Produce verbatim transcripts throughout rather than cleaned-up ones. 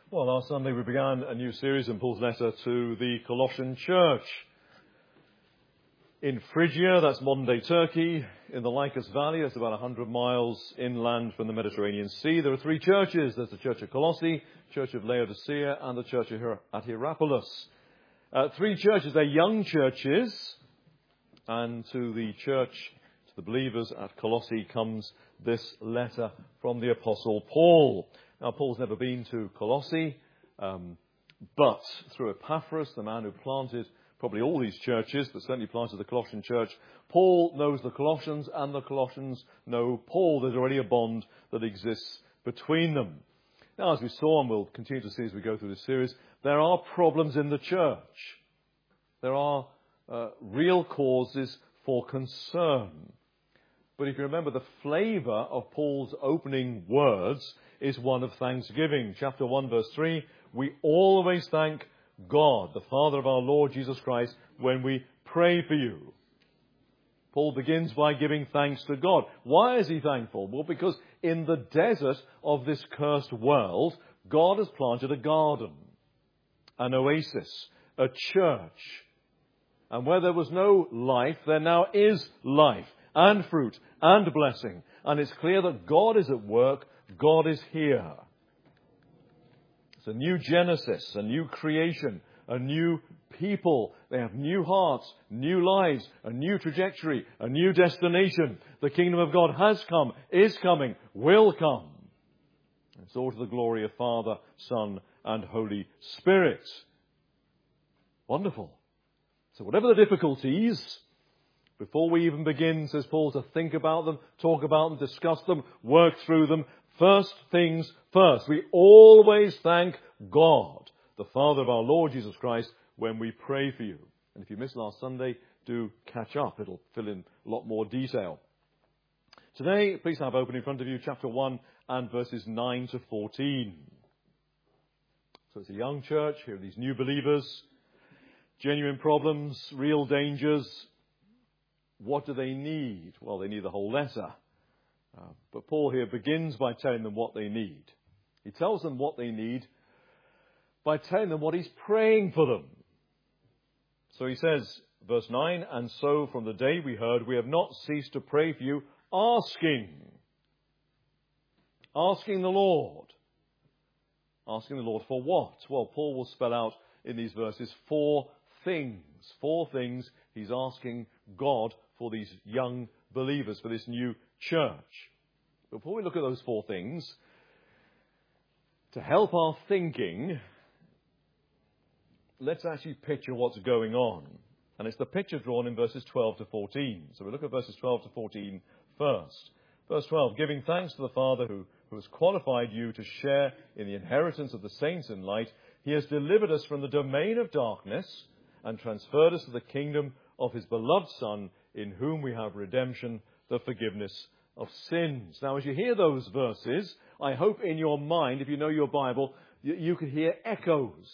Well, last Sunday we began a new series in Paul's letter to the Colossian church. In Phrygia, that's modern-day Turkey, in the Lycus Valley, that's about one hundred miles inland from the Mediterranean Sea, there are three churches. There's the Church of Colossae, Church of Laodicea, and the Church of Hier- at Hierapolis. Uh, three churches, they're young churches, and to the church, to the believers at Colossae, comes this letter from the Apostle Paul. Now, Paul's never been to Colossae, um, but through Epaphras, the man who planted probably all these churches, but certainly planted the Colossian church, Paul knows the Colossians, and the Colossians know Paul. There's already a bond that exists between them. Now, as we saw, and we'll continue to see as we go through this series, there are problems in the church. There are uh, real causes for concern. But if you remember, the flavour of Paul's opening words is one of thanksgiving. Chapter one, verse three, we always thank God, the Father of our Lord Jesus Christ, when we pray for you. Paul begins by giving thanks to God. Why is he thankful? Well, because in the desert of this cursed world, God has planted a garden, an oasis, a church. And where there was no life, there now is life and fruit and blessing. And it's clear that God is at work. God is here. It's a new Genesis, a new creation, a new people. They have new hearts, new lives, a new trajectory, a new destination. The kingdom of God has come, is coming, will come. It's all to the glory of Father, Son, and Holy Spirit. Wonderful. So whatever the difficulties, before we even begin, says Paul, to think about them, talk about them, discuss them, work through them, first things first. We always thank God, the Father of our Lord Jesus Christ, when we pray for you. And if you missed last Sunday, do catch up. It'll fill in a lot more detail. Today, please have open in front of you chapter one and verses nine to fourteen. So it's a young church. Here are these new believers. Genuine problems, real dangers. What do they need? Well, they need the whole letter. Uh, but Paul here begins by telling them what they need. He tells them what they need by telling them what he's praying for them. So he says, verse nine, and so from the day we heard, we have not ceased to pray for you, asking. Asking the Lord. Asking the Lord for what? Well, Paul will spell out in these verses four things. Four things he's asking God for these young believers, for this new church. Before we look at those four things, to help our thinking, let's actually picture what's going on. And it's the picture drawn in verses twelve to fourteen. So we look at verses twelve to fourteen first. Verse twelve, giving thanks to the Father who, who has qualified you to share in the inheritance of the saints in light. He has delivered us from the domain of darkness and transferred us to the kingdom of his beloved Son, in whom we have redemption, the forgiveness of sins. Now, as you hear those verses, I hope in your mind, if you know your Bible, you, you could hear echoes.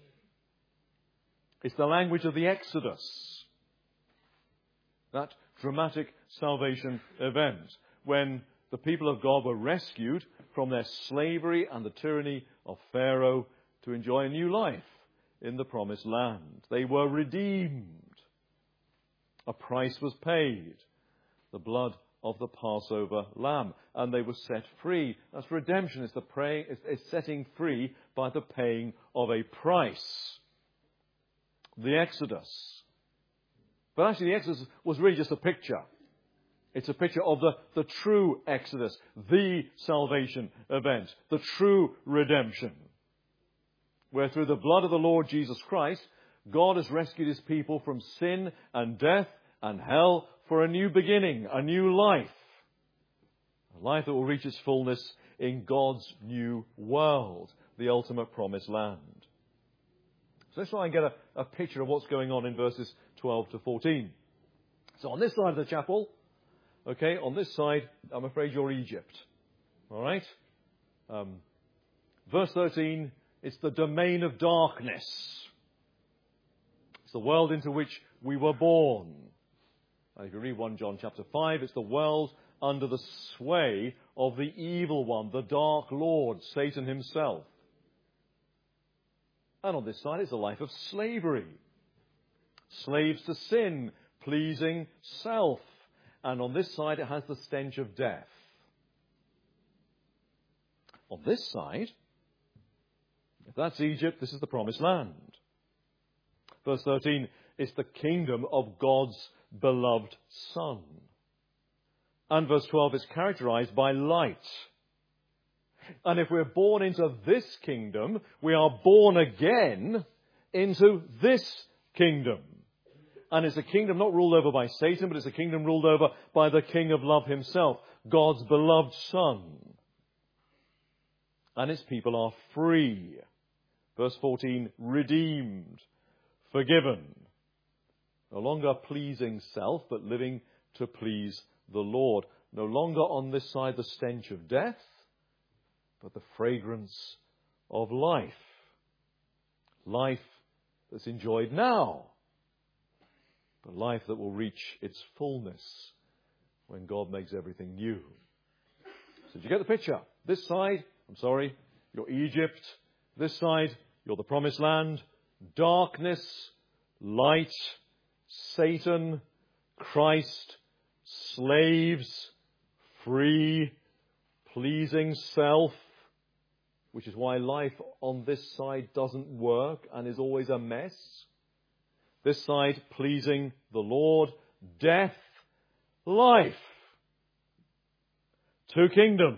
It's the language of the Exodus. That dramatic salvation event when the people of God were rescued from their slavery and the tyranny of Pharaoh to enjoy a new life in the promised land. They were redeemed. A price was paid. The blood of the Passover lamb. And they were set free. That's redemption. It's the pray, it's, it's setting free by the paying of a price. The Exodus. But actually the Exodus was really just a picture. It's a picture of the, the true Exodus. The salvation event. The true redemption. Where through the blood of the Lord Jesus Christ, God has rescued his people from sin and death and hell for a new beginning, a new life. A life that will reach its fullness in God's new world, the ultimate promised land. So let's try and get a, a picture of what's going on in verses twelve to fourteen. So on this side of the chapel, okay, on this side, I'm afraid you're Egypt. All right? Um, verse thirteen, it's the domain of darkness. It's the world into which we were born. And if you read First John chapter five, it's the world under the sway of the evil one, the dark lord, Satan himself. And on this side is a life of slavery. Slaves to sin, pleasing self. And on this side it has the stench of death. On this side, if that's Egypt, this is the promised land. Verse thirteen, it's the kingdom of God's beloved Son. And verse twelve is characterized by light. And if we're born into this kingdom, we are born again into this kingdom. And it's a kingdom not ruled over by Satan, but it's a kingdom ruled over by the King of love himself, God's beloved Son. And its people are free. Verse fourteen, redeemed, forgiven. No longer pleasing self, but living to please the Lord. No longer on this side the stench of death, but the fragrance of life. Life that's enjoyed now, but life that will reach its fullness when God makes everything new. So did you get the picture? This side, I'm sorry, you're Egypt. This side, you're the promised land. Darkness, light, Satan, Christ, slaves, free, pleasing self, which is why life on this side doesn't work and is always a mess. This side, pleasing the Lord, death, life. Two kingdoms.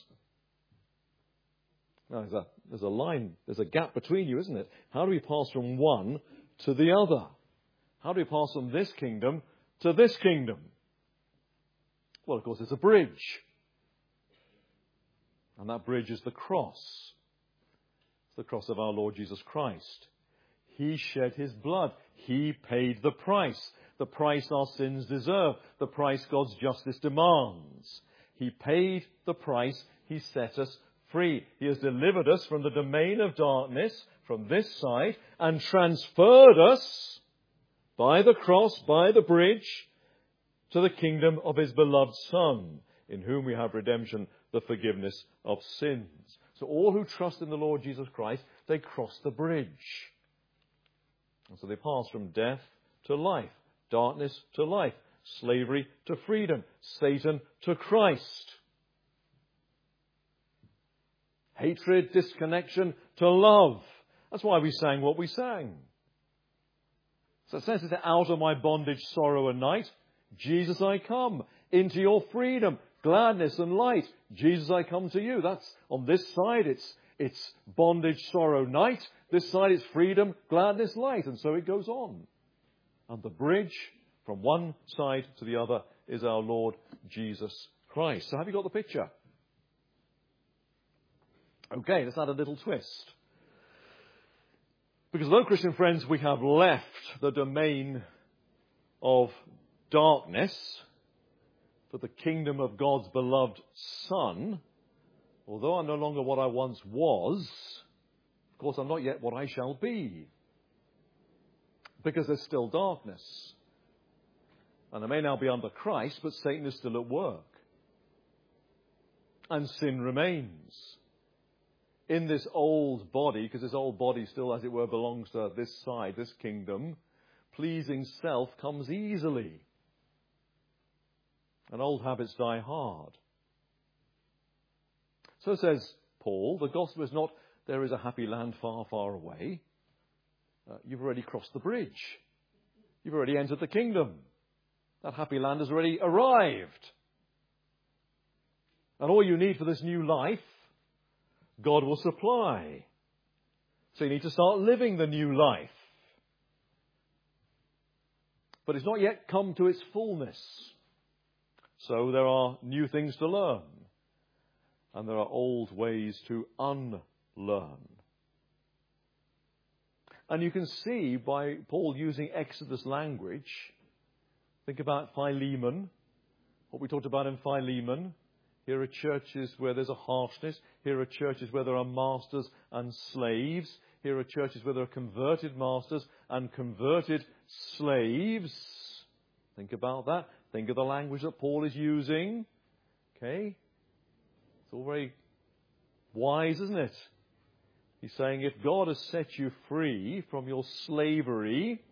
Now, there's a, there's a line, there's a gap between you, isn't it? How do we pass from one to the other? How do we pass from this kingdom to this kingdom? Well, of course, it's a bridge. And that bridge is the cross. It's the cross of our Lord Jesus Christ. He shed his blood. He paid the price. The price our sins deserve. The price God's justice demands. He paid the price. He set us free. He has delivered us from the domain of darkness, from this side, and transferred us by the cross, by the bridge, to the kingdom of his beloved Son, in whom we have redemption, the forgiveness of sins. So all who trust in the Lord Jesus Christ, they cross the bridge. And so they pass from death to life, darkness to life, slavery to freedom, Satan to Christ. Hatred, disconnection to love. That's why we sang what we sang. So it says, out of my bondage, sorrow and night, Jesus I come. Into your freedom, gladness and light, Jesus I come to you. That's on this side, it's it's bondage, sorrow, night. This side is freedom, gladness, light. And so it goes on. And the bridge from one side to the other is our Lord Jesus Christ. So have you got the picture? Okay, let's add a little twist. Because though, Christian friends, we have left the domain of darkness for the kingdom of God's beloved Son, although I'm no longer what I once was, of course I'm not yet what I shall be. Because there's still darkness. And I may now be under Christ, but Satan is still at work. And sin remains. In this old body, because this old body still, as it were, belongs to this side, this kingdom, pleasing self comes easily. And old habits die hard. So says Paul, the gospel is not, there is a happy land far, far away. Uh, you've already crossed the bridge. You've already entered the kingdom. That happy land has already arrived. And all you need for this new life, God will supply. So you need to start living the new life. But it's not yet come to its fullness. So there are new things to learn. And there are old ways to unlearn. And you can see by Paul using Exodus language, think about Philemon, what we talked about in Philemon. Here are churches where there's a harshness. Here are churches where there are masters and slaves. Here are churches where there are converted masters and converted slaves. Think about that. Think of the language that Paul is using. Okay? It's all very wise, isn't it? He's saying if God has set you free from your slavery,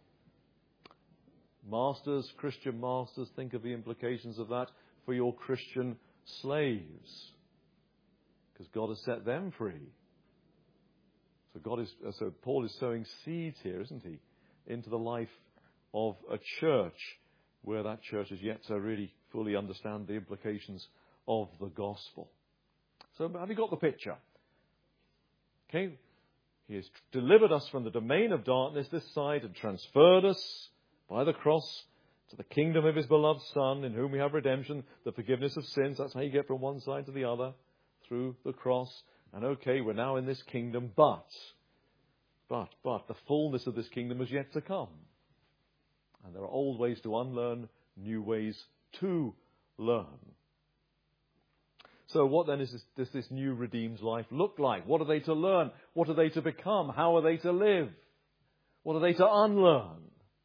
masters, Christian masters, think of the implications of that for your Christian slaves. Because God has set them free. So God is, so Paul is sowing seeds here, isn't he, into the life of a church where that church is yet to really fully understand the implications of the gospel. So have you got the picture? Okay, he has delivered us from the domain of darkness this side and transferred us by the cross to the kingdom of his beloved Son, in whom we have redemption, the forgiveness of sins. That's how you get from one side to the other, through the cross. And okay, we're now in this kingdom, but, but, but, the fullness of this kingdom is yet to come. And there are old ways to unlearn, new ways to learn. So what then is this, does this new redeemed life look like? What are they to learn? What are they to become? How are they to live? What are they to unlearn?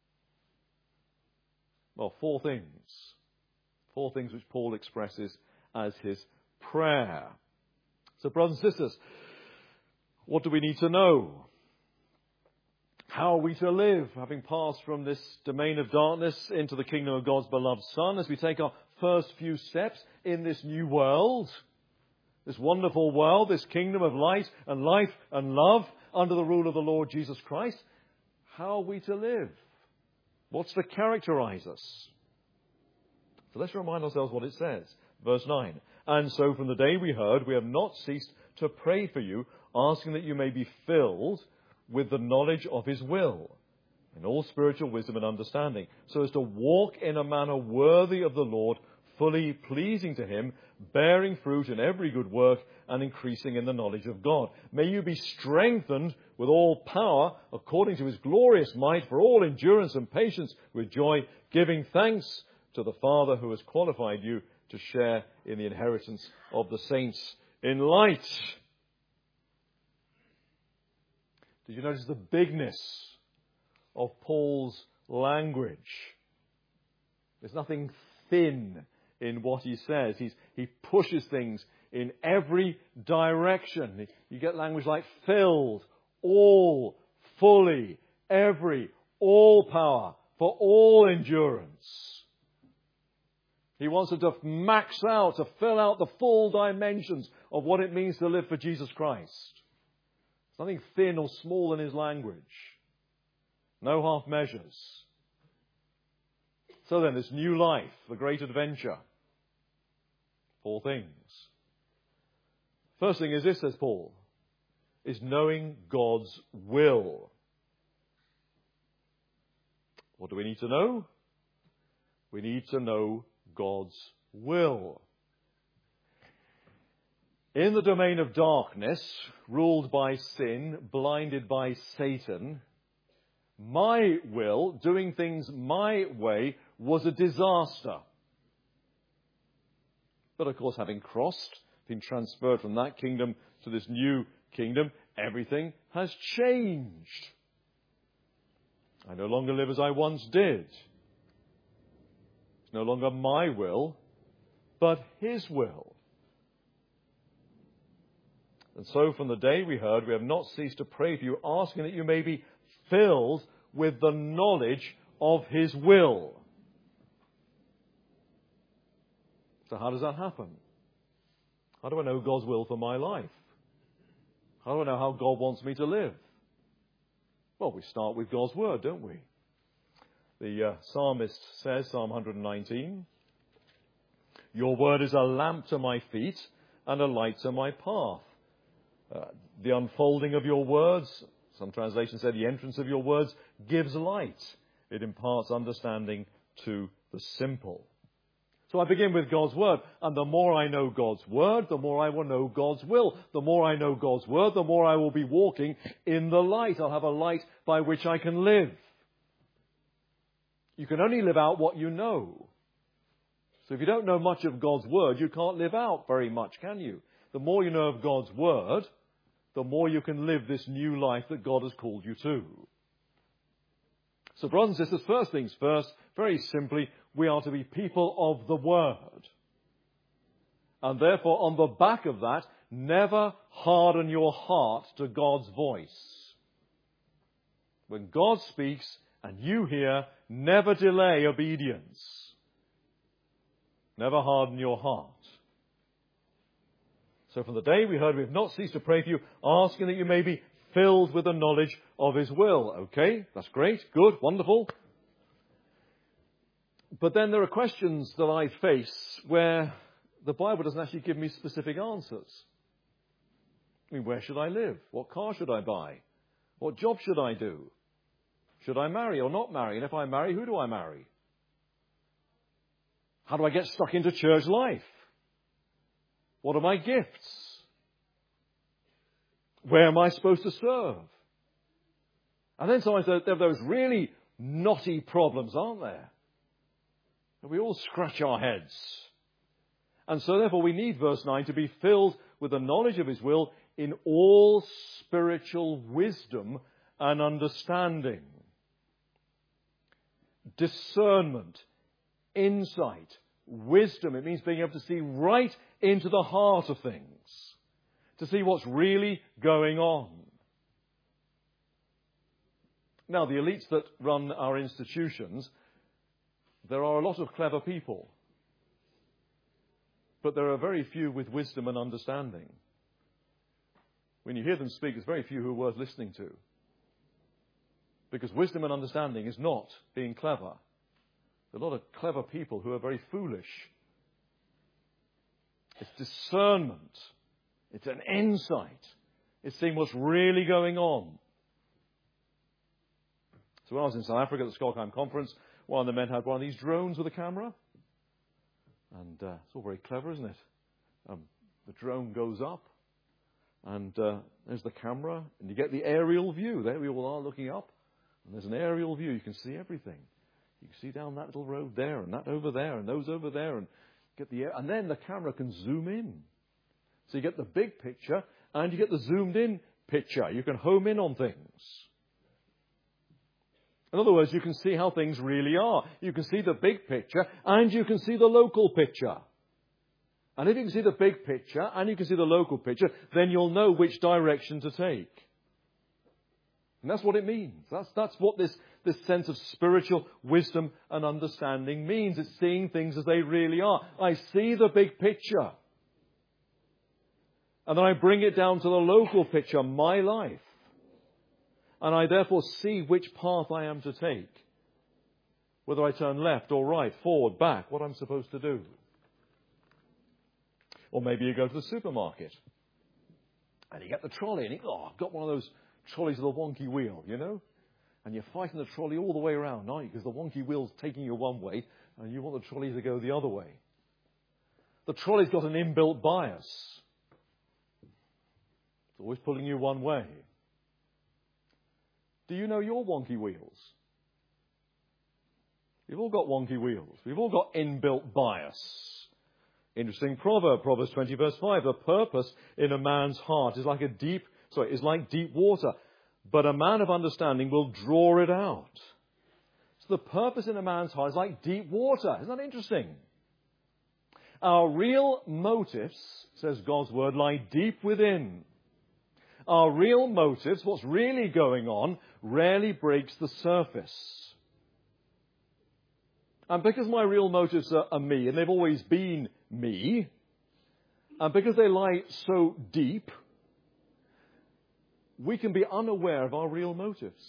Well, four things. Four things which Paul expresses as his prayer. So, brothers and sisters, what do we need to know? How are we to live, having passed from this domain of darkness into the kingdom of God's beloved Son, as we take our first few steps in this new world, this wonderful world, this kingdom of light and life and love under the rule of the Lord Jesus Christ? How are we to live? What's to characterize us? So let's remind ourselves what it says. Verse nine. And so from the day we heard, we have not ceased to pray for you, asking that you may be filled with the knowledge of his will, in all spiritual wisdom and understanding, so as to walk in a manner worthy of the Lord, fully pleasing to him, bearing fruit in every good work and increasing in the knowledge of God. May you be strengthened with all power according to his glorious might for all endurance and patience with joy, giving thanks to the Father who has qualified you to share in the inheritance of the saints in light. Did you notice the bigness of Paul's language? There's nothing thin in what he says. He's, he pushes things in every direction. You get language like filled, all, fully, every, all power, for all endurance. He wants it to max out, to fill out the full dimensions of what it means to live for Jesus Christ. There's nothing thin or small in his language. No half measures. So then, this new life, the great adventure. Four things. First thing is this, says Paul, is knowing God's will. What do we need to know? We need to know God's will. In the domain of darkness, ruled by sin, blinded by Satan, my will, doing things my way, was a disaster. But of course, having crossed, been transferred from that kingdom to this new kingdom, everything has changed. I no longer live as I once did. It's no longer my will, but his will. And so from the day we heard, we have not ceased to pray for you, asking that you may be filled with the knowledge of his will. So how does that happen? How do I know God's will for my life? How do I know how God wants me to live? Well, we start with God's word, don't we? The uh, psalmist says, Psalm one nineteen, your word is a lamp to my feet and a light to my path. Uh, the unfolding of your words, some translations say the entrance of your words, gives light. It imparts understanding to the simple. So I begin with God's word, and the more I know God's word, the more I will know God's will. The more I know God's word, the more I will be walking in the light. I'll have a light by which I can live. You can only live out what you know. So if you don't know much of God's word, you can't live out very much, can you? The more you know of God's word, the more you can live this new life that God has called you to. So brothers and sisters, first things first, very simply, we are to be people of the word. And therefore, on the back of that, never harden your heart to God's voice. When God speaks and you hear, never delay obedience. Never harden your heart. So from the day we heard, we have not ceased to pray for you, asking that you may be filled with the knowledge of His will. Okay, that's great, good, wonderful. But then there are questions that I face where the Bible doesn't actually give me specific answers. I mean, where should I live? What car should I buy? What job should I do? Should I marry or not marry? And if I marry, who do I marry? How do I get stuck into church life? What are my gifts? Where am I supposed to serve? And then sometimes there are those really knotty problems, aren't there? And we all scratch our heads. And so therefore we need, verse nine, to be filled with the knowledge of His will in all spiritual wisdom and understanding. Discernment, insight, wisdom. It means being able to see right into the heart of things. To see what's really going on. Now, the elites that run our institutions, there are a lot of clever people. But there are very few with wisdom and understanding. When you hear them speak, there's very few who are worth listening to. Because wisdom and understanding is not being clever. There are a lot of clever people who are very foolish. It's discernment. It's an insight. It's seeing what's really going on. So when I was in South Africa at the Skolkheim conference, one of the men had one of these drones with a camera. And uh, it's all very clever, isn't it? Um, the drone goes up, and uh, there's the camera, and you get the aerial view. There we all are looking up, and there's an aerial view. You can see everything. You can see down that little road there, and that over there, and those over there, and get the air. And then the camera can zoom in. So you get the big picture, and you get the zoomed-in picture. You can home in on things. In other words, you can see how things really are. You can see the big picture, and you can see the local picture. And if you can see the big picture, and you can see the local picture, then you'll know which direction to take. And that's what it means. That's, that's what this, this sense of spiritual wisdom and understanding means. It's seeing things as they really are. I see the big picture. And then I bring it down to the local picture, my life. And I therefore see which path I am to take. Whether I turn left or right, forward, back, what I'm supposed to do. Or maybe you go to the supermarket. And you get the trolley and you think, oh, I've got one of those trolleys with a wonky wheel, you know. And you're fighting the trolley all the way around, aren't you? Because the wonky wheel's taking you one way and you want the trolley to go the other way. The trolley's got an inbuilt bias. It's always pulling you one way. Do you know your wonky wheels? We've all got wonky wheels. We've all got inbuilt bias. Interesting proverb, Proverbs twenty verse five. The purpose in a man's heart is like a deep, sorry, is like deep water, but a man of understanding will draw it out. So the purpose in a man's heart is like deep water. Isn't that interesting? Our real motives, says God's word, lie deep within. Our real motives, what's really going on, rarely breaks the surface. And because my real motives are, are me, and they've always been me, and because they lie so deep, we can be unaware of our real motives.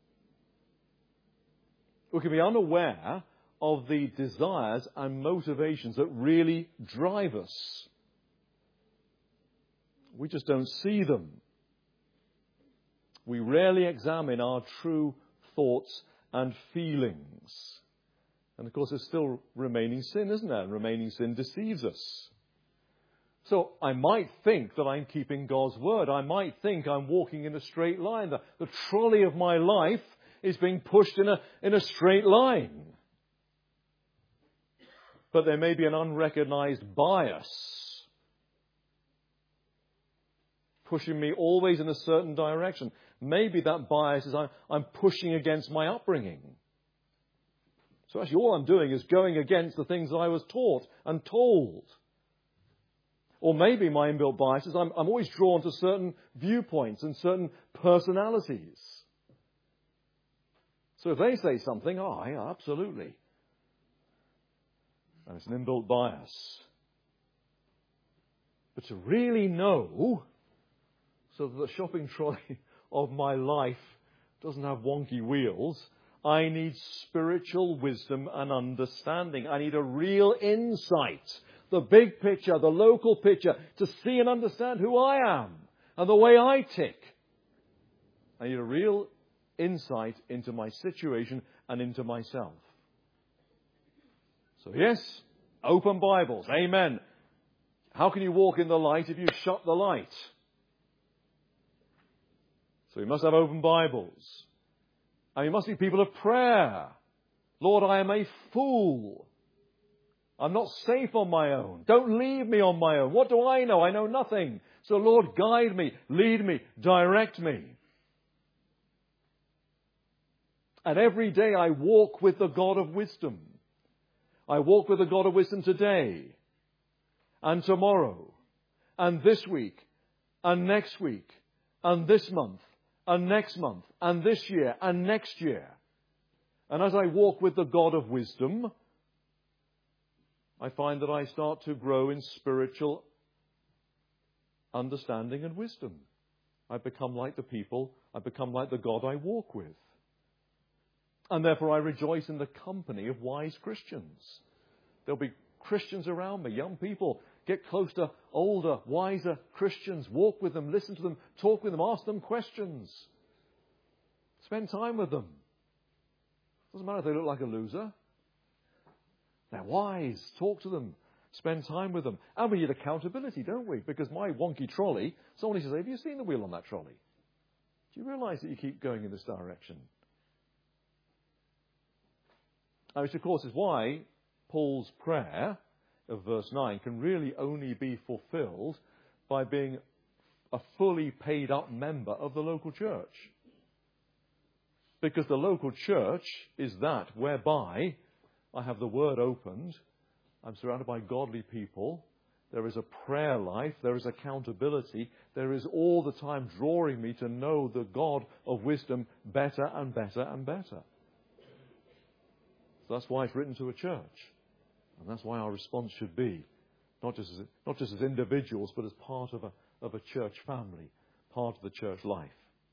We can be unaware of the desires and motivations that really drive us. We just don't see them. We rarely examine our true thoughts and feelings. And of course, there's still remaining sin, isn't there? And remaining sin deceives us. So I might think that I'm keeping God's word. I might think I'm walking in a straight line. The, the trolley of my life is being pushed in a, in a straight line. But there may be an unrecognized bias pushing me always in a certain direction. Maybe that bias is I'm, I'm pushing against my upbringing. So actually all I'm doing is going against the things that I was taught and told. Or maybe my inbuilt bias is I'm, I'm always drawn to certain viewpoints and certain personalities. So if they say something, oh, yeah, absolutely. And it's an inbuilt bias. But to really know, so that the shopping trolley of my life doesn't have wonky wheels, I need spiritual wisdom and understanding. I need a real insight, the big picture, the local picture, to see and understand who I am and the way I tick. I need a real insight into my situation and into myself. So yes, open Bibles. Amen. How can you walk in the light if you shut the light? So we must have open Bibles. And we must be people of prayer. Lord, I am a fool. I'm not safe on my own. Don't leave me on my own. What do I know? I know nothing. So Lord, guide me, lead me, direct me. And every day I walk with the God of wisdom. I walk with the God of wisdom today and tomorrow and this week and next week and this month and next month and this year and next year. And as I walk with the God of wisdom, I find that I start to grow in spiritual understanding and wisdom. I become like the people, I become like the God I walk with. And therefore I rejoice in the company of wise Christians. There'll be Christians around me, young people. Get close to older, wiser Christians. Walk with them, listen to them, talk with them, ask them questions. Spend time with them. Doesn't matter if they look like a loser. They're wise. Talk to them. Spend time with them. And we need accountability, don't we? Because my wonky trolley, someone says, have you seen the wheel on that trolley? Do you realise that you keep going in this direction? Which, of course, is why Paul's prayer of verse nine can really only be fulfilled by being a fully paid up member of the local church. Because the local church is that whereby I have the word opened, I'm surrounded by godly people, there is a prayer life, there is accountability, there is all the time drawing me to know the God of wisdom better and better and better. So that's why it's written to a church. And that's why our response should be, not just as, not just as individuals, but as part of a, of a church family, part of the church life.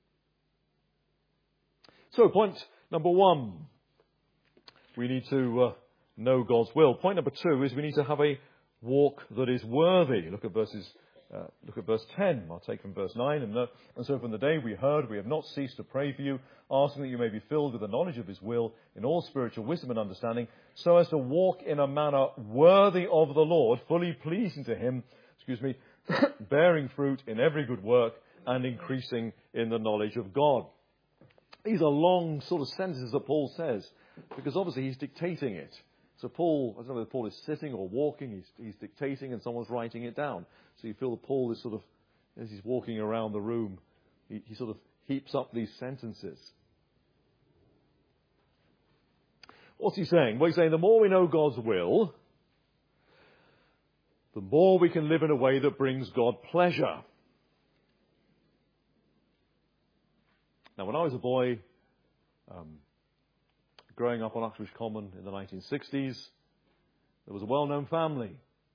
So point number one, we need to uh, know God's will. Point number two is we need to have a walk that is worthy. Look at verses. Uh, look at verse ten. I'll take from verse nine. And, uh, and so from the day we heard, we have not ceased to pray for you, asking that you may be filled with the knowledge of his will in all spiritual wisdom and understanding, so as to walk in a manner worthy of the Lord, fully pleasing to him, excuse me, bearing fruit in every good work and increasing in the knowledge of God. These are long sort of sentences that Paul says, because obviously he's dictating it. So Paul, I don't know whether Paul is sitting or walking, he's, he's dictating and someone's writing it down. So you feel that Paul is sort of, as he's walking around the room, he, he sort of heaps up these sentences. What's he saying? Well, he's saying the more we know God's will, the more we can live in a way that brings God pleasure. Now, when I was a boy, um, growing up on Uxbridge Common in the nineteen sixties, there was a well-known family.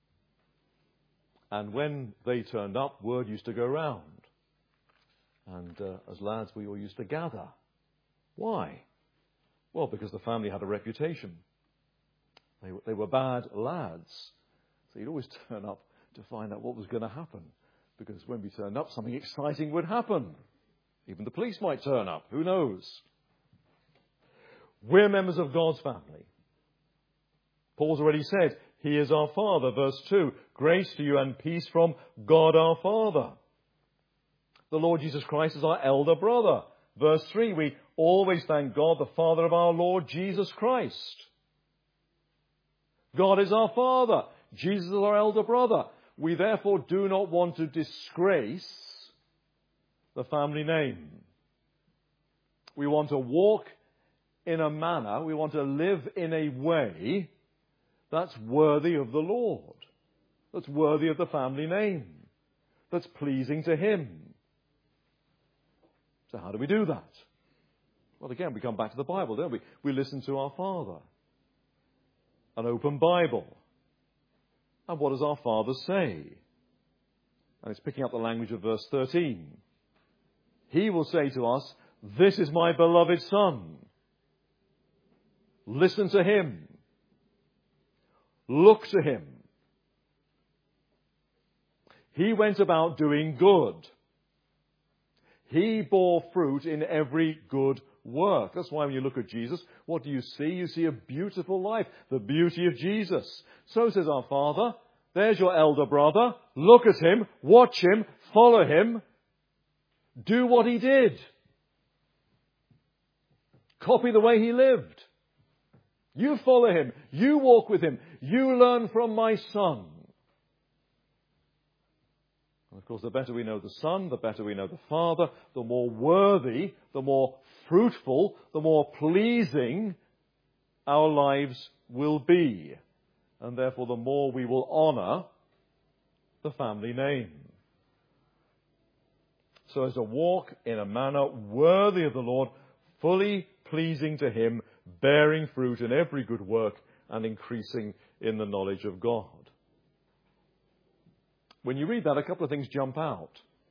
And when they turned up, word used to go round. And uh, as lads, we all used to gather. Why? Well, because the family had a reputation. They, they were bad lads. So you'd always turn up to find out what was going to happen. Because when we turned up, something exciting would happen. Even the police might turn up. Who knows? We're members of God's family. Paul's already said, he is our Father. Verse two, grace to you and peace from God our Father. The Lord Jesus Christ is our elder brother. Verse three, we always thank God, the Father of our Lord Jesus Christ. God is our Father. Jesus is our elder brother. We therefore do not want to disgrace the family name. We want to walk in a manner, we want to live in a way that's worthy of the Lord. that's worthy of the family name, that's pleasing to him. So how do we do that? Well, again, we come back to the Bible, don't we? We listen to our Father. An open Bible. And what does our Father say? And it's picking up the language of verse thirteen. He will say to us, "This is my beloved Son." Listen to him. Look to him. He went about doing good. He bore fruit in every good work. That's why when you look at Jesus, what do you see? You see a beautiful life, the beauty of Jesus. So says our Father, there's your elder brother. Look at him, watch him, follow him. Do what he did. Copy the way he lived. You follow him. You walk with him. You learn from my Son. And of course, the better we know the Son, the better we know the Father, the more worthy, the more fruitful, the more pleasing our lives will be. And therefore, the more we will honour the family name. So as to walk in a manner worthy of the Lord, fully pleasing to him, bearing fruit in every good work and increasing in the knowledge of God. When you read that, a couple of things jump out.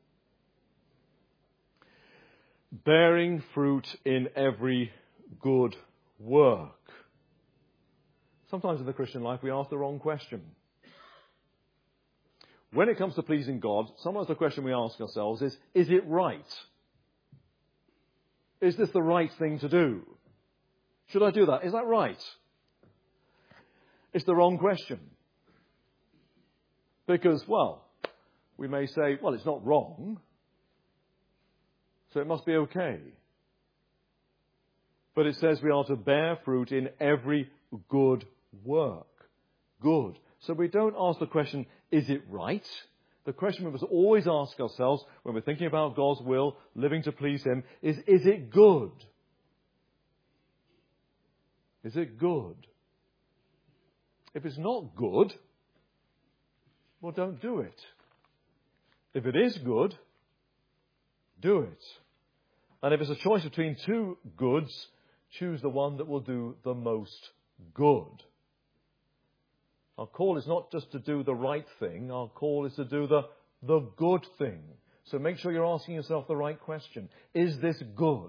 Bearing fruit in every good work. Sometimes in the Christian life we ask the wrong question. When it comes to pleasing God, sometimes the question we ask ourselves is, is it right? Is this the right thing to do? Should I do that? Is that right? It's the wrong question. Because, well, we may say, well, it's not wrong, so it must be okay. But it says we are to bear fruit in every good work. Good. So we don't ask the question, is it right? The question we must always ask ourselves when we're thinking about God's will, living to please him, is, is it good? Is it good? If it's not good, well, don't do it. If it is good, do it. And if it's a choice between two goods, choose the one that will do the most good. Our call is not just to do the right thing. Our call is to do the, the good thing. So make sure you're asking yourself the right question. Is this good?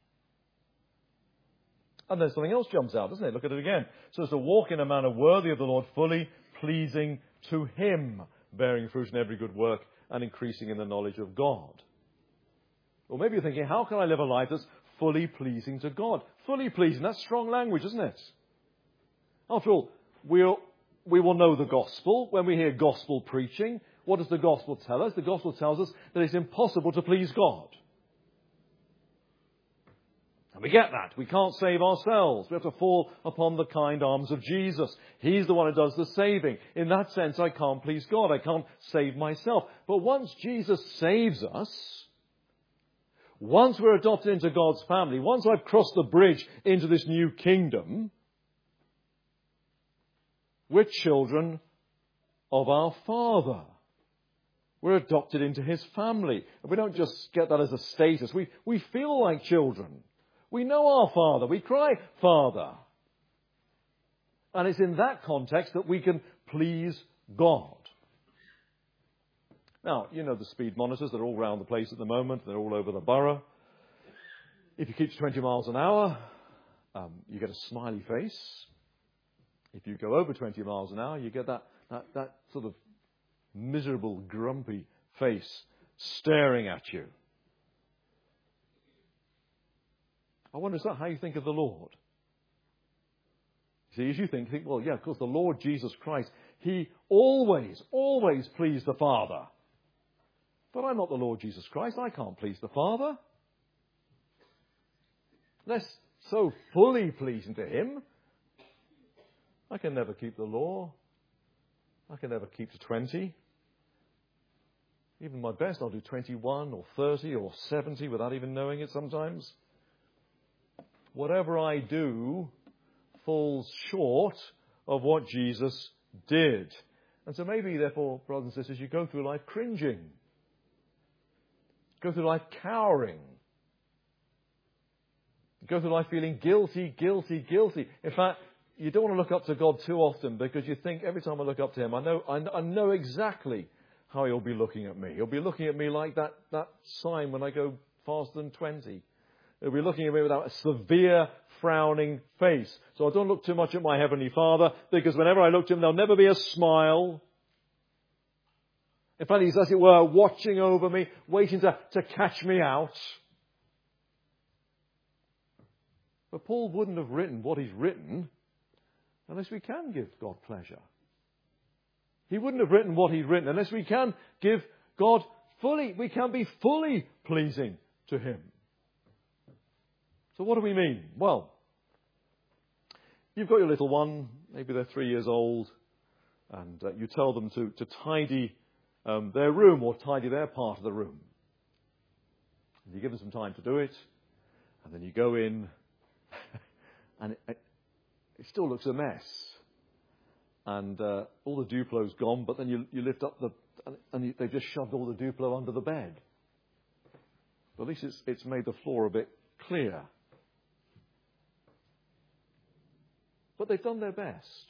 And then something else jumps out, doesn't it? Look at it again. So it's to walk in a manner worthy of the Lord, fully pleasing to him, bearing fruit in every good work and increasing in the knowledge of God. Or maybe you're thinking, how can I live a life that's fully pleasing to God? Fully pleasing, that's strong language, isn't it? After all, we'll, we will know the gospel. When we hear gospel preaching, what does the gospel tell us? The gospel tells us that it's impossible to please God. And we get that. We can't save ourselves. We have to fall upon the kind arms of Jesus. He's the one who does the saving. In that sense, I can't please God. I can't save myself. But once Jesus saves us, once we're adopted into God's family, once I've crossed the bridge into this new kingdom, we're children of our Father. We're adopted into his family. And we don't just get that as a status. We, we feel like children. We know our Father. We cry, Father. And it's in that context that we can please God. Now, you know the speed monitors. They're all around the place at the moment. They're all over the borough. If you keep to twenty miles an hour, um, you get a smiley face. If you go over twenty miles an hour, you get that, that, that sort of miserable, grumpy face staring at you. I wonder, is that how you think of the Lord? See, as you think, think, well, yeah, of course, the Lord Jesus Christ, he always, always pleased the Father. But I'm not the Lord Jesus Christ. I can't please the Father. Unless so fully pleasing to him, I can never keep the law. I can never keep to twenty. Even my best, I'll do twenty-one or thirty or seventy without even knowing it sometimes. Whatever I do falls short of what Jesus did. And so maybe, therefore, brothers and sisters, you go through life cringing. Go through life cowering. You go through life feeling guilty, guilty, guilty. In fact, you don't want to look up to God too often because you think every time I look up to Him, I know, I, I know exactly how He'll be looking at me. He'll be looking at me like that, that sign when I go faster than twenty. He'll be looking at me with a severe, frowning face. So I don't look too much at my Heavenly Father, because whenever I look to Him, there'll never be a smile. In fact, He's, as it were, watching over me, waiting to, to catch me out. But Paul wouldn't have written what he's written unless we can give God pleasure. He wouldn't have written what he'd written unless we can give God fully, we can be fully pleasing to Him. So what do we mean? Well, you've got your little one, maybe they're three years old, and uh, you tell them to, to tidy um, their room or tidy their part of the room. And you give them some time to do it, and then you go in, and it, it, it still looks a mess. And uh, all the Duplo's gone, but then you, you lift up the, and, and you, they've just shoved all the Duplo under the bed. But at least it's, it's made the floor a bit clear. But they've done their best.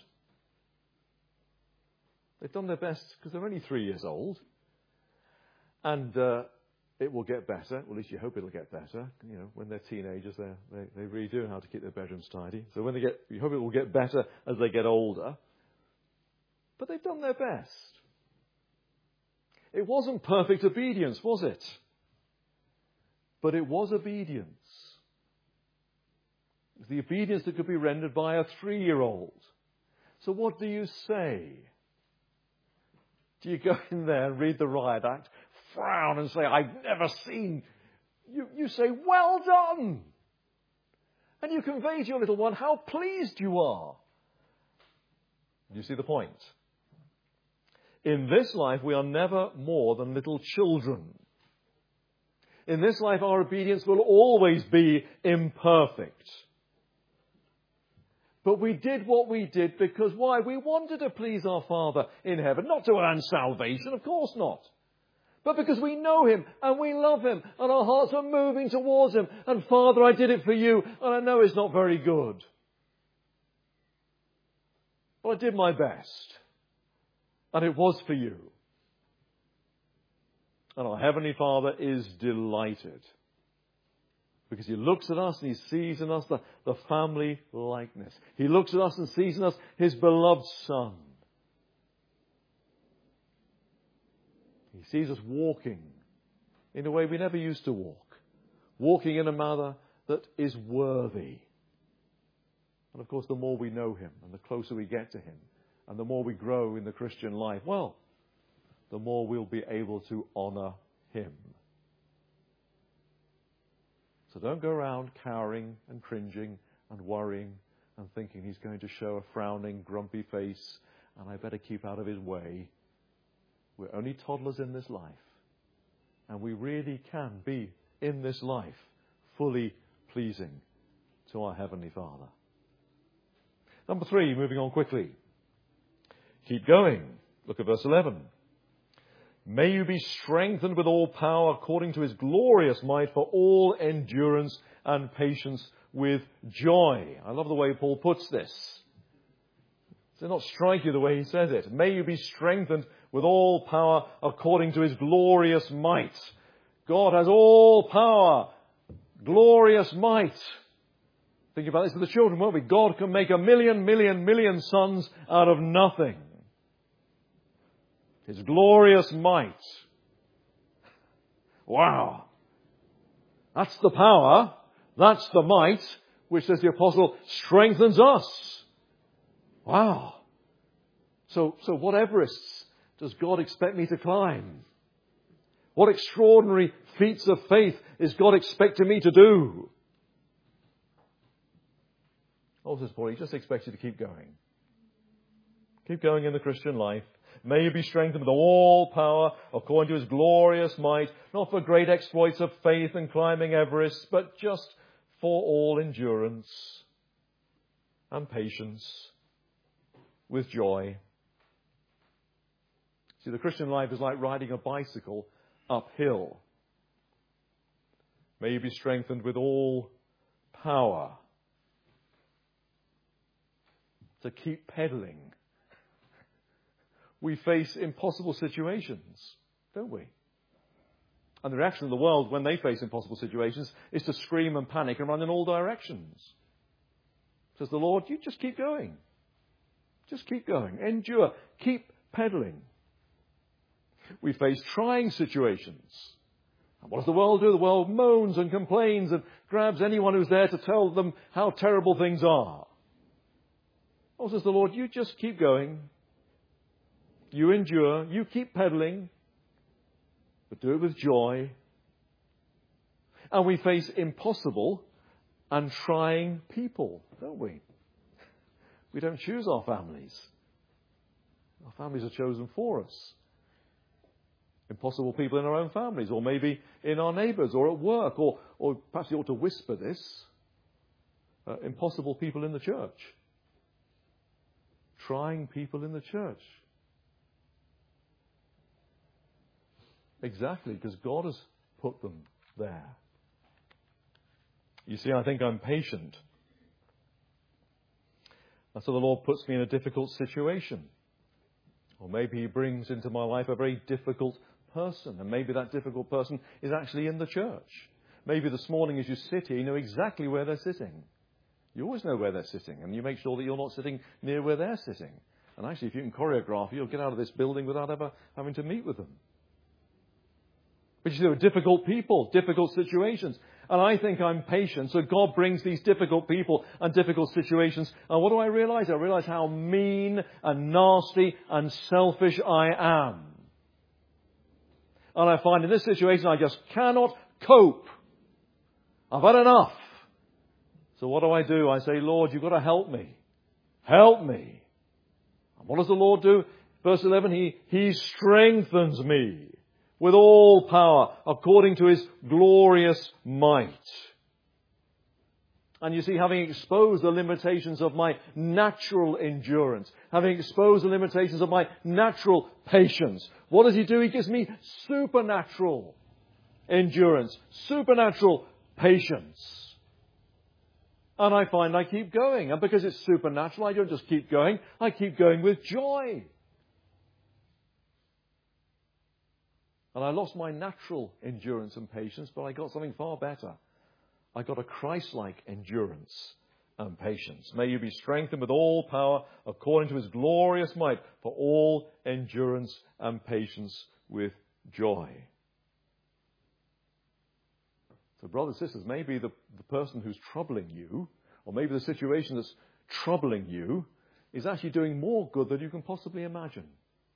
They've done their best because they're only three years old. And uh, it will get better. Well, at least you hope it'll get better. You know, when they're teenagers, they're, they they really do know how to keep their bedrooms tidy. So when they get, you hope it will get better as they get older. But they've done their best. It wasn't perfect obedience, was it? But it was obedience. It's the obedience that could be rendered by a three-year-old. So what do you say? Do you go in there and read the riot act, frown and say, I've never seen... You, you say, well done! And you convey to your little one how pleased you are. Do you see the point? In this life, we are never more than little children. In this life, our obedience will always be imperfect. But we did what we did because why? We wanted to please our Father in heaven. Not to earn salvation, of course not. But because we know Him and we love Him and our hearts are moving towards Him. And Father, I did it for you and I know it's not very good. But I did my best. And it was for you. And our Heavenly Father is delighted. Because He looks at us and He sees in us the, the family likeness. He looks at us and sees in us His beloved Son. He sees us walking in a way we never used to walk. Walking in a manner that is worthy. And of course, the more we know Him and the closer we get to Him and the more we grow in the Christian life, well, the more we'll be able to honour Him. So don't go around cowering and cringing and worrying and thinking He's going to show a frowning, grumpy face and I better keep out of His way. We're only toddlers in this life. And we really can be, in this life, fully pleasing to our Heavenly Father. Number three, moving on quickly. Keep going. Look at verse eleven. May you be strengthened with all power according to His glorious might for all endurance and patience with joy. I love the way Paul puts this. Does it not strike you the way he says it? May you be strengthened with all power according to His glorious might. God has all power, glorious might. Think about this for the children, won't we? God can make a million, million, million sons out of nothing. His glorious might. Wow. That's the power. That's the might, which, says the apostle, strengthens us. Wow. So, so what Everests does God expect me to climb? What extraordinary feats of faith is God expecting me to do? Oh, says Paul, He just expects you to keep going. Keep going in the Christian life. May you be strengthened with all power according to His glorious might, not for great exploits of faith and climbing Everest, but just for all endurance and patience with joy. See, the Christian life is like riding a bicycle uphill. May you be strengthened with all power to keep pedaling. We face impossible situations, don't we? And the reaction of the world when they face impossible situations is to scream and panic and run in all directions. Says the Lord, you just keep going. Just keep going. Endure. Keep pedaling. We face trying situations. And what does the world do? The world moans and complains and grabs anyone who's there to tell them how terrible things are. Oh, says the Lord, you just keep going. You endure. You keep pedaling. But do it with joy. And we face impossible and trying people, don't we? We don't choose our families. Our families are chosen for us. Impossible people in our own families, or maybe in our neighbours, or at work, or, or perhaps you ought to whisper this. Uh, impossible people in the church. Trying people in the church. Exactly, because God has put them there. You see, I think I'm patient. And so the Lord puts me in a difficult situation. Or maybe He brings into my life a very difficult person. And maybe that difficult person is actually in the church. Maybe this morning as you sit here, you know exactly where they're sitting. You always know where they're sitting. And you make sure that you're not sitting near where they're sitting. And actually, if you can choreograph, you'll get out of this building without ever having to meet with them. But you see, there are difficult people, difficult situations. And I think I'm patient. So God brings these difficult people and difficult situations. And what do I realize? I realize how mean and nasty and selfish I am. And I find in this situation I just cannot cope. I've had enough. So what do I do? I say, Lord, you've got to help me. Help me. And what does the Lord do? Verse eleven, He, he strengthens me with all power, according to His glorious might. And you see, having exposed the limitations of my natural endurance, having exposed the limitations of my natural patience, what does He do? He gives me supernatural endurance, supernatural patience. And I find I keep going. And because it's supernatural, I don't just keep going, I keep going with joy. And I lost my natural endurance and patience, but I got something far better. I got a Christ-like endurance and patience. May you be strengthened with all power according to His glorious might for all endurance and patience with joy. So brothers and sisters, maybe the, the person who's troubling you, or maybe the situation that's troubling you, is actually doing more good than you can possibly imagine.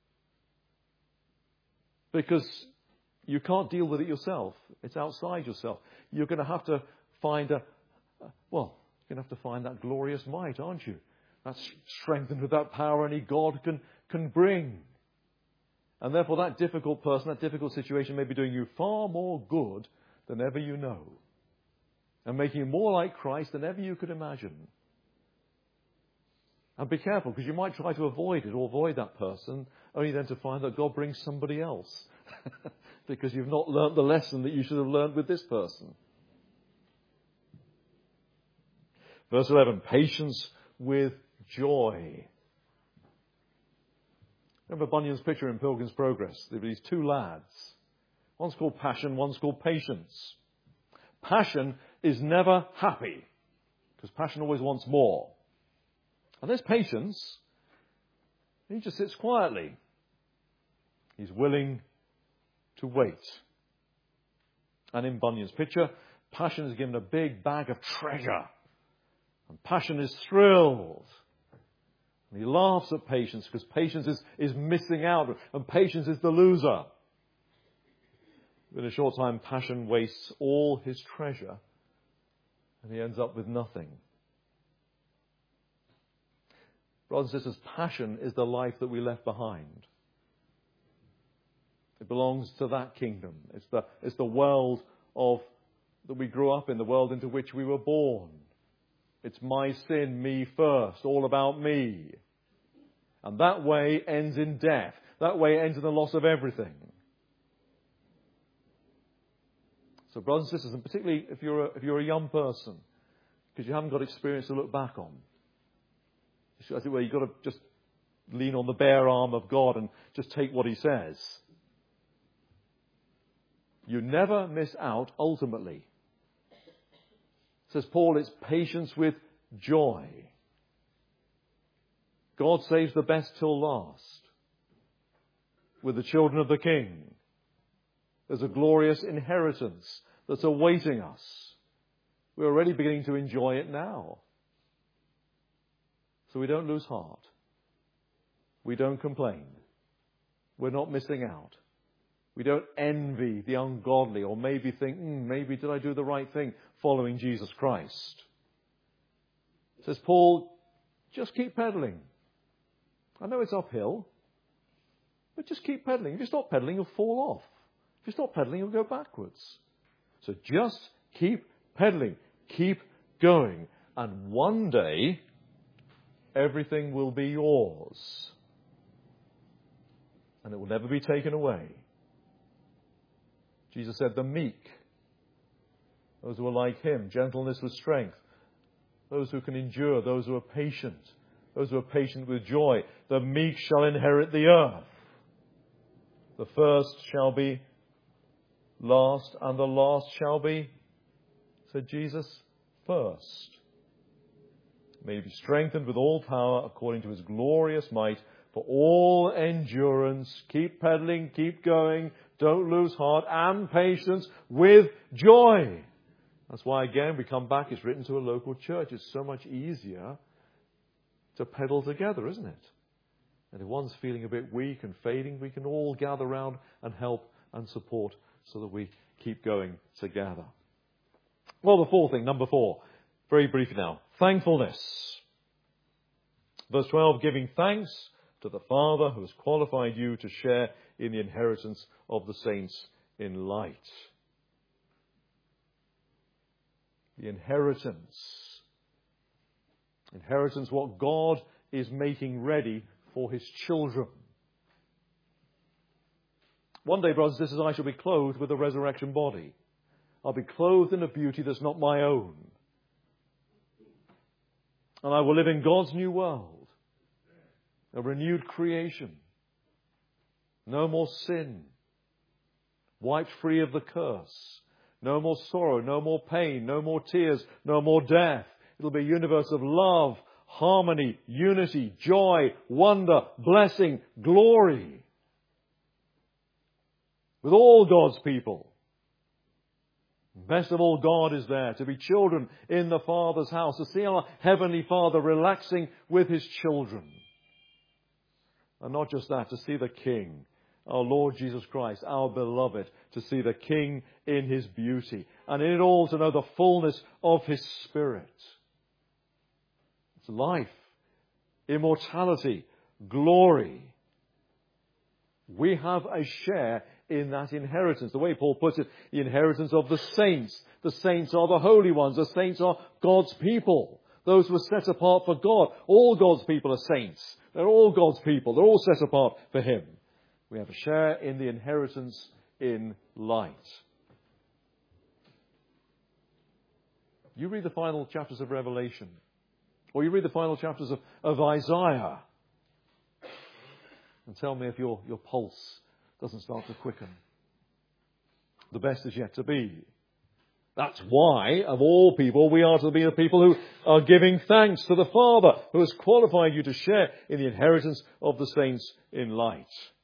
Because you can't deal with it yourself. It's outside yourself. You're going to have to find a, well, you're going to have to find that glorious might, aren't you? That's strengthened with that power only God can, can bring. And therefore that difficult person, that difficult situation may be doing you far more good than ever you know. And making you more like Christ than ever you could imagine. And be careful, because you might try to avoid it or avoid that person, only then to find that God brings somebody else. Because you've not learnt the lesson that you should have learnt with this person. Verse eleven, patience with joy. Remember Bunyan's picture in Pilgrim's Progress? There were these two lads. One's called passion, one's called patience. Passion is never happy, because passion always wants more. And there's patience. He just sits quietly. He's willing to wait. And in Bunyan's picture, passion is given a big bag of treasure. And passion is thrilled. And he laughs at patience, because patience is, is missing out. And patience is the loser. In a short time, passion wastes all his treasure. And he ends up with nothing. Brothers and sisters, passion is the life that we left behind. It belongs to that kingdom. It's the, it's the world of that we grew up in, the world into which we were born. It's my sin, me first, all about me. And that way ends in death. that way it ends in the loss of everything. So brothers and sisters, and particularly if you're a, if you're a young person, because you haven't got experience to look back on, as it were, you've got to just lean on the bare arm of God and just take what he says. You never miss out ultimately. Says Paul, it's patience with joy. God saves the best till last. With the children of the King, there's a glorious inheritance that's awaiting us. We're already beginning to enjoy it now. So we don't lose heart. We don't complain. We're not missing out. We don't envy the ungodly or maybe think, mm, maybe did I do the right thing following Jesus Christ? Says Paul, just keep pedaling. I know it's uphill, but just keep pedaling. If you stop pedaling, you'll fall off. If you stop pedaling, you'll go backwards. So just keep pedaling. Keep going. And one day, everything will be yours. And it will never be taken away. Jesus said, the meek, those who are like him, gentleness with strength, those who can endure, those who are patient, those who are patient with joy, the meek shall inherit the earth. The first shall be last, and the last shall be, said Jesus, first. May he be strengthened with all power according to his glorious might, for all endurance. Keep pedaling, keep going, don't lose heart, and patience with joy. That's why, again, we come back, it's written to a local church. It's so much easier to pedal together, isn't it? And if one's feeling a bit weak and fading, we can all gather round and help and support so that we keep going together. Well, the fourth thing, number four, very briefly now, thankfulness. Verse twelve, giving thanks to the Father who has qualified you to share in the inheritance of the saints in light. The inheritance. Inheritance, what God is making ready for his children. One day, brothers and sisters, I shall be clothed with a resurrection body. I'll be clothed in a beauty that's not my own. And I will live in God's new world. A renewed creation. No more sin. Wiped free of the curse. No more sorrow, no more pain, no more tears, no more death. It'll be a universe of love, harmony, unity, joy, wonder, blessing, glory. With all God's people. Best of all, God is there to be children in the Father's house, to see our Heavenly Father relaxing with his children. And not just that, to see the King, our Lord Jesus Christ, our beloved, to see the King in his beauty. And in it all to know the fullness of his Spirit. It's life, immortality, glory. We have a share in that inheritance. The way Paul puts it, the inheritance of the saints. The saints are the holy ones. The saints are God's people. Those who are set apart for God. All God's people are saints. They're all God's people. They're all set apart for him. We have a share in the inheritance in light. You read the final chapters of Revelation, or you read the final chapters of, of Isaiah, and tell me if your, your pulse doesn't start to quicken. The best is yet to be. That's why, of all people, we are to be the people who are giving thanks to the Father who has qualified you to share in the inheritance of the saints in light.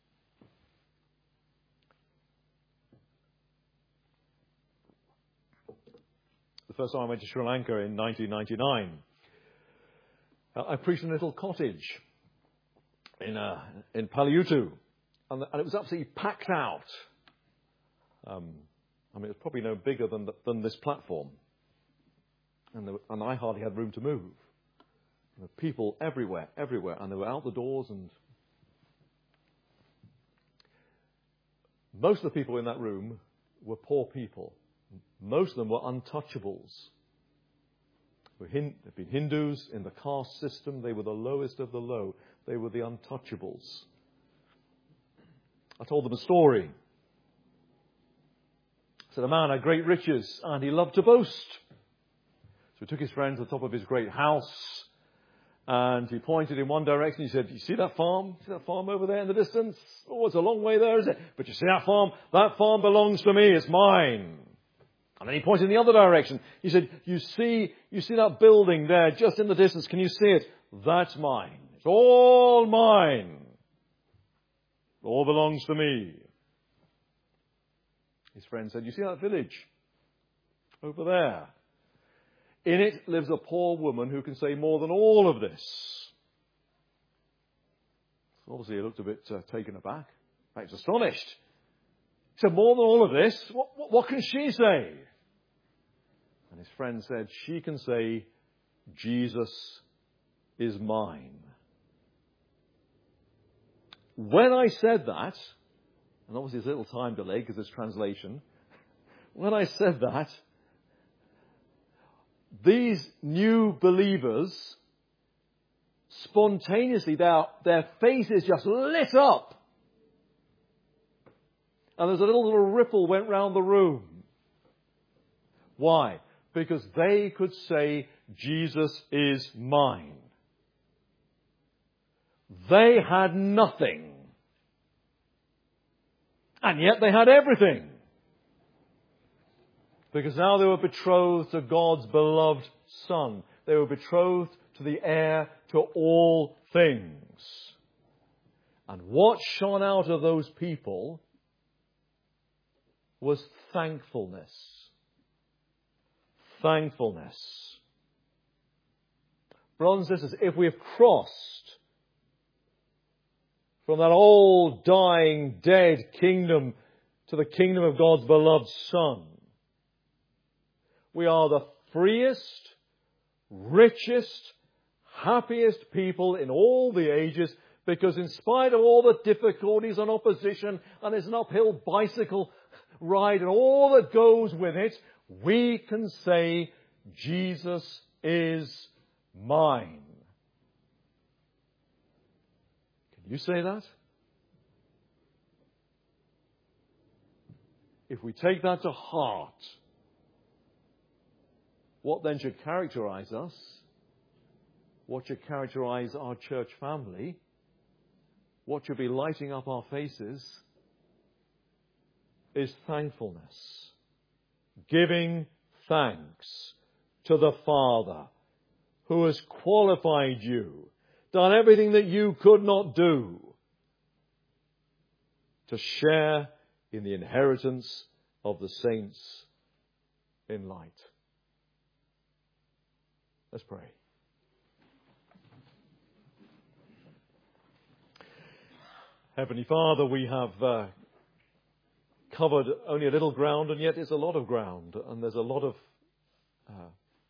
The first time I went to Sri Lanka in nineteen ninety-nine, I preached in a little cottage in uh, in Paliutu, and, and it was absolutely packed out. Um, I mean, it was probably no bigger than the, than this platform, and, there were, and I hardly had room to move. There were people everywhere, everywhere, and they were out the doors, and most of the people in that room were poor people. Most of them were untouchables. They've been Hindus in the caste system. They were the lowest of the low. They were the untouchables. I told them a story. I said a man had great riches and he loved to boast. So he took his friend to the top of his great house and he pointed in one direction. He said, "You see that farm? See that farm over there in the distance? Oh, it's a long way there, is it? But you see that farm? That farm belongs to me. It's mine." And then he pointed in the other direction. He said, "You see, you see that building there just in the distance? Can you see it? That's mine. It's all mine. It all belongs to me." His friend said, "You see that village over there? In it lives a poor woman who can say more than all of this." So obviously he looked a bit uh, taken aback. He was astonished. He said, "More than all of this? What, what, what can she say?" And his friend said, "She can say, 'Jesus is mine.'" When I said that, and obviously there's a little time delay because there's translation. When I said that, these new believers, spontaneously, their, their faces just lit up. And there's a little, little ripple went round the room. Why? Because they could say, "Jesus is mine." They had nothing. And yet they had everything. Because now they were betrothed to God's beloved Son. They were betrothed to the heir to all things. And what shone out of those people was thankfulness. Thankfulness. Brothers and sisters, if we have crossed from that old, dying, dead kingdom to the kingdom of God's beloved Son, we are the freest, richest, happiest people in all the ages, because in spite of all the difficulties and opposition, and it's an uphill bicycle ride and all that goes with it, we can say, "Jesus is mine." Can you say that? If we take that to heart, what then should characterize us? What should characterize our church family? What should be lighting up our faces? Is thankfulness. Giving thanks to the Father who has qualified you, done everything that you could not do, to share in the inheritance of the saints in light. Let's pray. Heavenly Father, we have uh, covered only a little ground, and yet it's a lot of ground, and there's a lot of uh,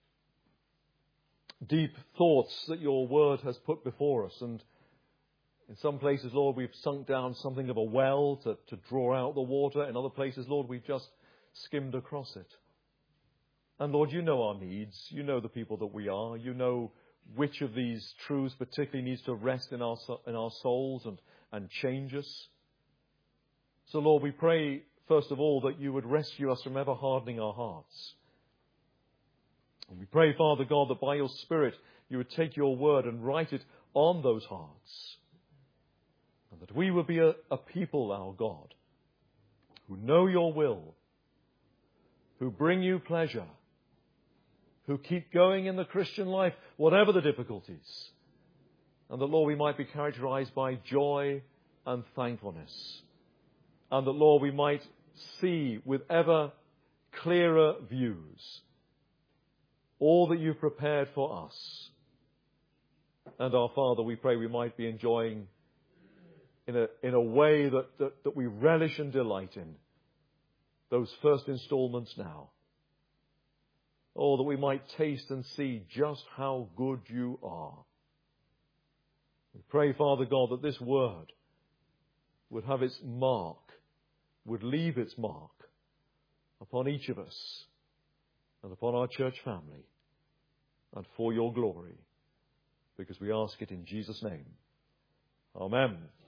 deep thoughts that your word has put before us. And in some places, Lord, we've sunk down something of a well to, to draw out the water. In other places, Lord, we've just skimmed across it. And Lord, you know our needs. You know the people that we are. You know which of these truths particularly needs to rest in our in our souls and, and change us. So Lord, we pray, first of all, that you would rescue us from ever hardening our hearts. And we pray, Father God, that by your Spirit you would take your word and write it on those hearts. And that we would be a, a people, our God, who know your will, who bring you pleasure, who keep going in the Christian life, whatever the difficulties. And that, Lord, we might be characterized by joy and thankfulness. And that, Lord, we might see with ever clearer views all that you've prepared for us. And our Father, we pray we might be enjoying in a, in a way that, that, that we relish and delight in those first installments now. Oh, that we might taste and see just how good you are. We pray, Father God, that this word would have its mark, would leave its mark upon each of us and upon our church family, and for your glory, because we ask it in Jesus' name. Amen.